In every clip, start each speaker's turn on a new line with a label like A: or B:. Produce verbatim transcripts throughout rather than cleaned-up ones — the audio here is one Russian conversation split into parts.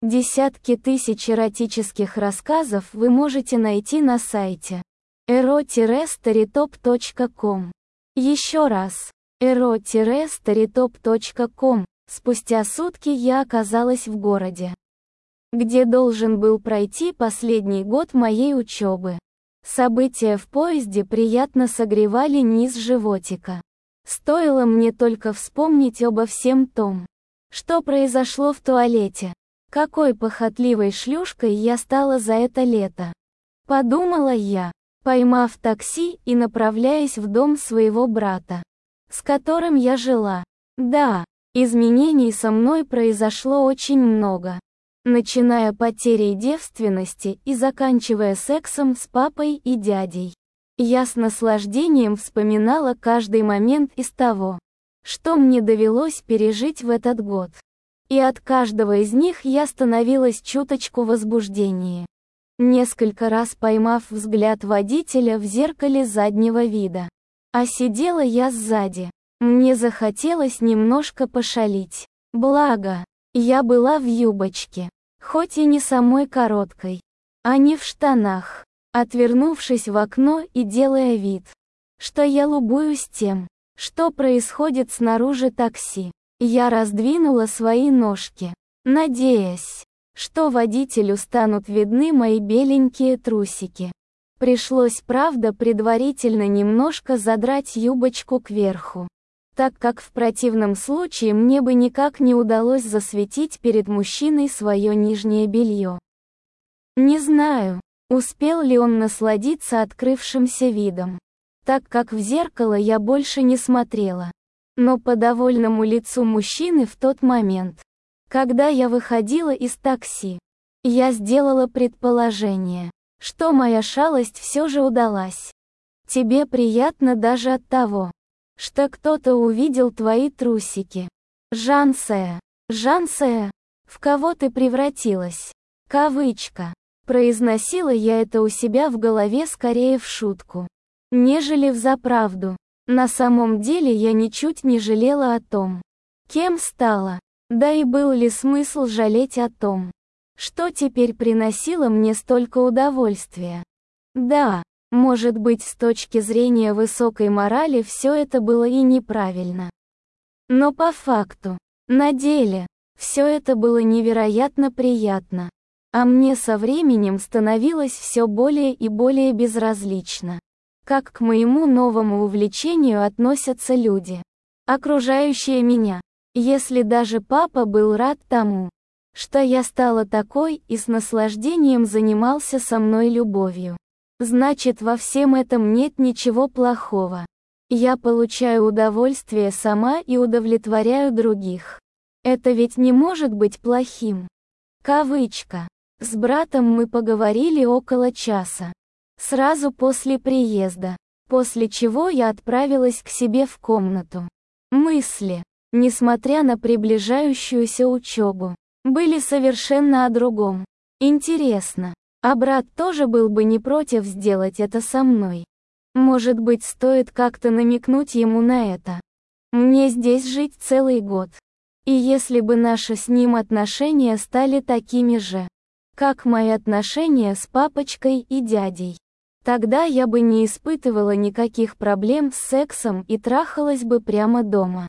A: Десятки тысяч эротических рассказов вы можете найти на сайте эро старитоп точка ком. Еще раз, эро старитоп точка ком. Спустя сутки я оказалась в городе, где должен был пройти последний год моей учебы. События в поезде приятно согревали низ животика. Стоило мне только вспомнить обо всем том, что произошло в туалете. Какой похотливой шлюшкой я стала за это лето. Подумала я, поймав такси и направляясь в дом своего брата, с которым я жила. Да, изменений со мной произошло очень много. Начиная потерей девственности и заканчивая сексом с папой и дядей. Я с наслаждением вспоминала каждый момент из того, что мне довелось пережить в этот год. И от каждого из них я становилась чуточку возбужденнее. Несколько раз поймав взгляд водителя в зеркале заднего вида. А сидела я сзади. Мне захотелось немножко пошалить. Благо, я была в юбочке. Хоть и не самой короткой. А не в штанах. Отвернувшись в окно и делая вид, что я любуюсь тем, что происходит снаружи такси. Я раздвинула свои ножки, надеясь, что водителю станут видны мои беленькие трусики. Пришлось, правда, предварительно немножко задрать юбочку кверху, так как в противном случае мне бы никак не удалось засветить перед мужчиной свое нижнее белье. Не знаю, успел ли он насладиться открывшимся видом, так как в зеркало я больше не смотрела. Но по довольному лицу мужчины в тот момент, когда я выходила из такси, я сделала предположение, что моя шалость все же удалась. Тебе приятно даже от того, что кто-то увидел твои трусики. Жансея, Жансея, в кого ты превратилась? Кавычка. Произносила я это у себя в голове скорее в шутку, нежели взаправду. На самом деле я ничуть не жалела о том, кем стала, да и был ли смысл жалеть о том, что теперь приносило мне столько удовольствия. Да, может быть, с точки зрения высокой морали все это было и неправильно. Но по факту, на деле, все это было невероятно приятно, а мне со временем становилось все более и более безразлично. Как к моему новому увлечению относятся люди, окружающие меня. Если даже папа был рад тому, что я стала такой и с наслаждением занимался со мной любовью, значит, во всем этом нет ничего плохого. Я получаю удовольствие сама и удовлетворяю других. Это ведь не может быть плохим. Кавычка. С братом мы поговорили около часа. Сразу после приезда, после чего я отправилась к себе в комнату. Мысли, несмотря на приближающуюся учебу, были совершенно о другом. Интересно, а брат тоже был бы не против сделать это со мной? Может быть, стоит как-то намекнуть ему на это? Мне здесь жить целый год. И если бы наши с ним отношения стали такими же, как мои отношения с папочкой и дядей, тогда я бы не испытывала никаких проблем с сексом и трахалась бы прямо дома.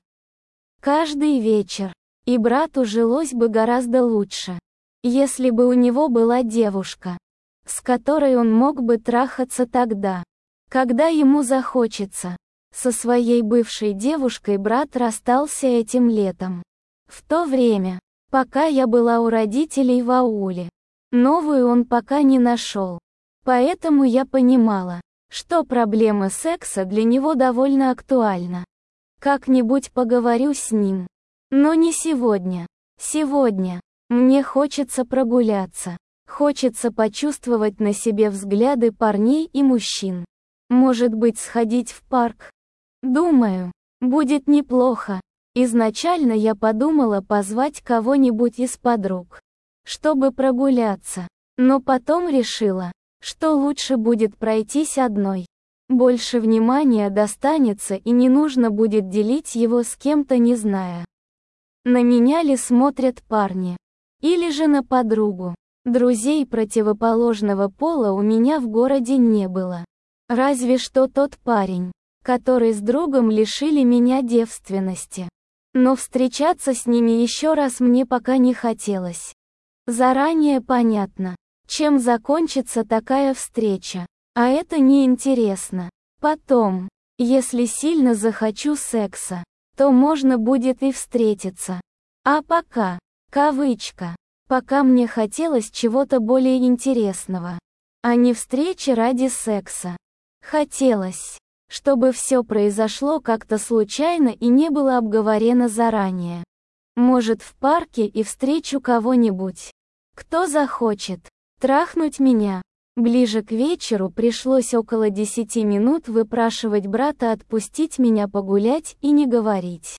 A: Каждый вечер. И брату жилось бы гораздо лучше, если бы у него была девушка, с которой он мог бы трахаться тогда, когда ему захочется. Со своей бывшей девушкой брат расстался этим летом. В то время, пока я была у родителей в ауле. Новую он пока не нашел. Поэтому я понимала, что проблема секса для него довольно актуальна. Как-нибудь поговорю с ним. Но не сегодня. Сегодня мне хочется прогуляться. Хочется почувствовать на себе взгляды парней и мужчин. Может быть, сходить в парк? Думаю, будет неплохо. Изначально я подумала позвать кого-нибудь из подруг, чтобы прогуляться. Но потом решила, что лучше будет пройтись одной. Больше внимания достанется и не нужно будет делить его с кем-то, не зная, на меня ли смотрят парни. Или же на подругу. Друзей противоположного пола у меня в городе не было. Разве что тот парень, который с другом лишили меня девственности. Но встречаться с ними еще раз мне пока не хотелось. Заранее понятно, чем закончится такая встреча. А это неинтересно. Потом, если сильно захочу секса, то можно будет и встретиться. А пока, кавычка, пока мне хотелось чего-то более интересного, а не встречи ради секса. Хотелось, чтобы все произошло как-то случайно и не было обговорено заранее. Может, в парке и встречу кого-нибудь, кто захочет трахнуть меня. Ближе к вечеру пришлось около десяти минут выпрашивать брата отпустить меня погулять и не говорить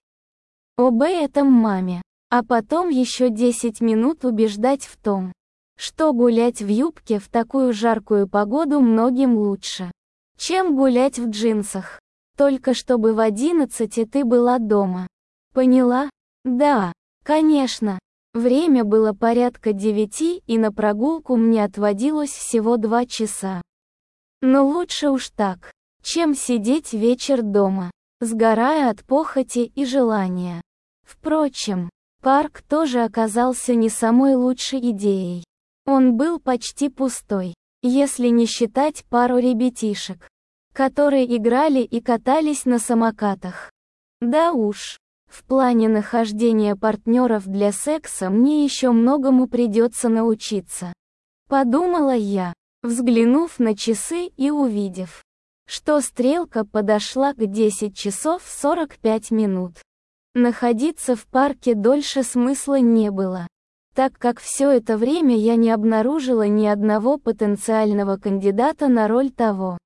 A: об этом маме, а потом еще десять минут убеждать в том, что гулять в юбке в такую жаркую погоду многим лучше, чем гулять в джинсах. Только чтобы в одиннадцати ты была дома. Поняла? Да, конечно. Время было порядка девяти, и на прогулку мне отводилось всего два часа. Но лучше уж так, чем сидеть вечер дома, сгорая от похоти и желания. Впрочем, парк тоже оказался не самой лучшей идеей. Он был почти пустой, если не считать пару ребятишек, которые играли и катались на самокатах. Да уж. В плане нахождения партнеров для секса мне еще многому придется научиться. Подумала я, взглянув на часы и увидев, что стрелка подошла к десяти часов сорок пять минут. Находиться в парке дольше смысла не было, так как все это время я не обнаружила ни одного потенциального кандидата на роль того,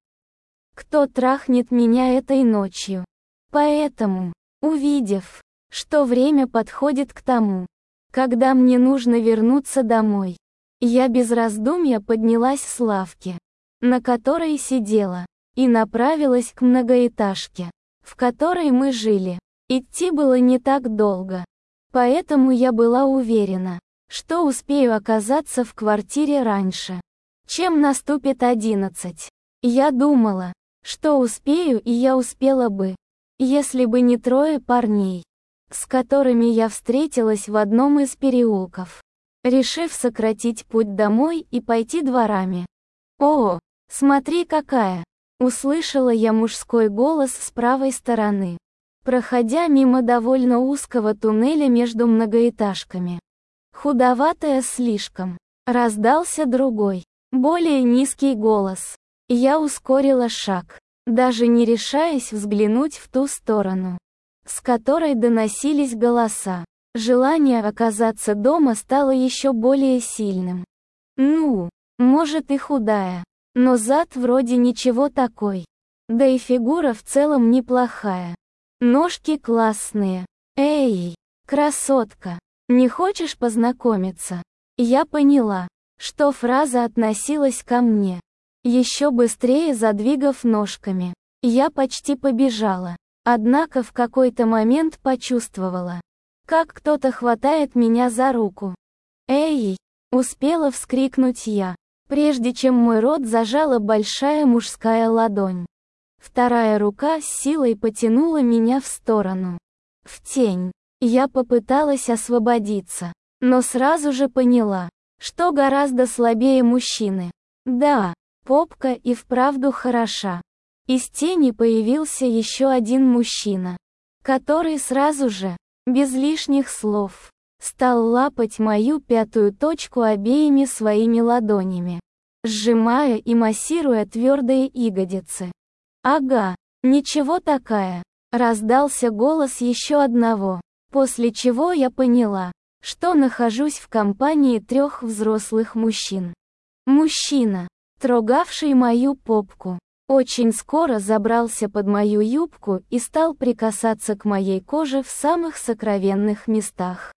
A: кто трахнет меня этой ночью. Поэтому, увидев, что время подходит к тому, когда мне нужно вернуться домой, я без раздумья поднялась с лавки, на которой сидела, и направилась к многоэтажке, в которой мы жили. Идти было не так долго, поэтому я была уверена, что успею оказаться в квартире раньше, чем наступит одиннадцать. Я думала, что успею, и я успела бы, если бы не трое парней, с которыми я встретилась в одном из переулков, решив сократить путь домой и пойти дворами. «О, смотри какая!» — услышала я мужской голос с правой стороны, проходя мимо довольно узкого туннеля между многоэтажками. «Худоватая слишком», — раздался другой, более низкий голос. Я ускорила шаг, даже не решаясь взглянуть в ту сторону, с которой доносились голоса. Желание оказаться дома стало еще более сильным. Ну, может и худая, но зад вроде ничего такой. Да и фигура в целом неплохая. Ножки классные. Эй, красотка, не хочешь познакомиться? Я поняла, что фраза относилась ко мне. Еще быстрее задвигав ножками, я почти побежала, однако в какой-то момент почувствовала, как кто-то хватает меня за руку. «Эй!» — успела вскрикнуть я, прежде чем мой рот зажала большая мужская ладонь. Вторая рука с силой потянула меня в сторону. В тень. Я попыталась освободиться, но сразу же поняла, что гораздо слабее мужчины. Да, попка и вправду хороша. Из тени появился еще один мужчина, который сразу же, без лишних слов, стал лапать мою пятую точку обеими своими ладонями, сжимая и массируя твердые ягодицы. «Ага, ничего такая», — раздался голос еще одного, после чего я поняла, что нахожусь в компании трех взрослых мужчин. Мужчина, трогавший мою попку, очень скоро забрался под мою юбку и стал прикасаться к моей коже в самых сокровенных местах.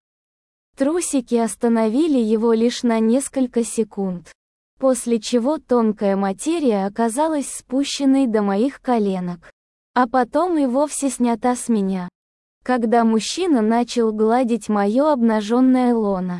A: Трусики остановили его лишь на несколько секунд, после чего тонкая материя оказалась спущенной до моих коленок, а потом и вовсе снята с меня, когда мужчина начал гладить мое обнаженное лоно.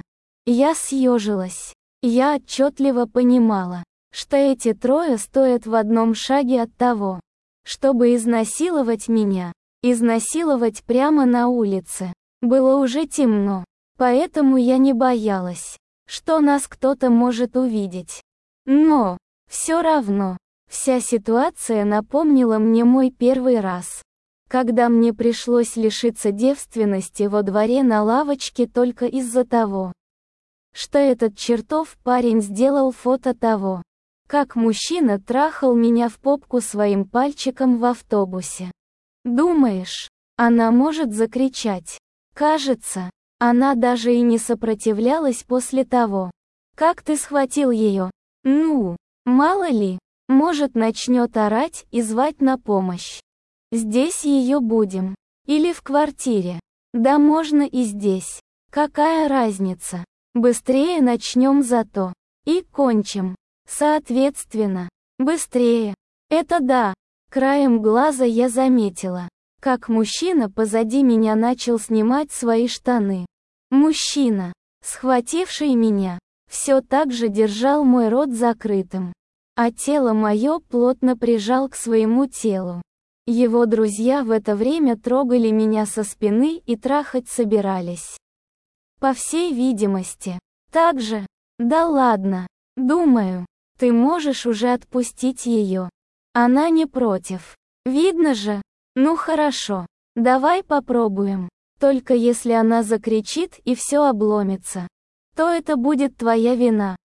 A: Я съежилась. Я отчетливо понимала, что эти трое стоят в одном шаге от того, чтобы изнасиловать меня. Изнасиловать прямо на улице. Было уже темно, поэтому я не боялась, что нас кто-то может увидеть. Но, все равно, вся ситуация напомнила мне мой первый раз, когда мне пришлось лишиться девственности во дворе на лавочке только из-за того, что этот чертов парень сделал фото того, как мужчина трахал меня в попку своим пальчиком в автобусе. Думаешь, она может закричать? Кажется, она даже и не сопротивлялась после того, как ты схватил ее. Ну, мало ли, может начнет орать и звать на помощь. Здесь ее будем. Или в квартире. Да можно и здесь. Какая разница? Быстрее начнем зато. И кончим. Соответственно. Быстрее. Это да. Краем глаза я заметила, как мужчина позади меня начал снимать свои штаны. Мужчина, схвативший меня, все так же держал мой рот закрытым, а тело мое плотно прижал к своему телу. Его друзья в это время трогали меня со спины и трахать собирались. По всей видимости, так же. Да ладно, думаю, ты можешь уже отпустить ее. Она не против. Видно же. Ну хорошо, давай попробуем. Только если она закричит и все обломится, то это будет твоя вина.